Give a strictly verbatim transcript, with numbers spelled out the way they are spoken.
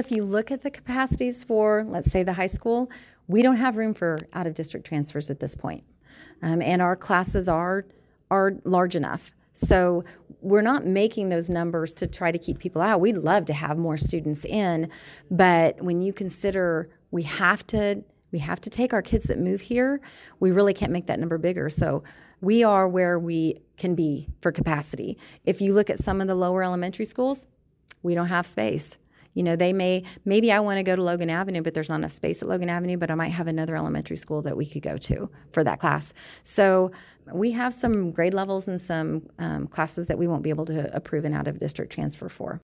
if you look at the capacities for, let's say, the high school, we don't have room for out-of-district transfers at this point. Um, and our classes are are large enough. So we're not making those numbers to try to keep people out. We'd love to have more students in, but when you consider we have to we have to take our kids that move here, we really can't make that number bigger. So we are where we can be for capacity. If you look at some of the lower elementary schools, we don't have space. You know, they may, maybe I want to go to Logan Avenue, but there's not enough space at Logan Avenue, but I might have another elementary school that we could go to for that class. So we have some grade levels and some um, classes that we won't be able to approve an out-of-district transfer for.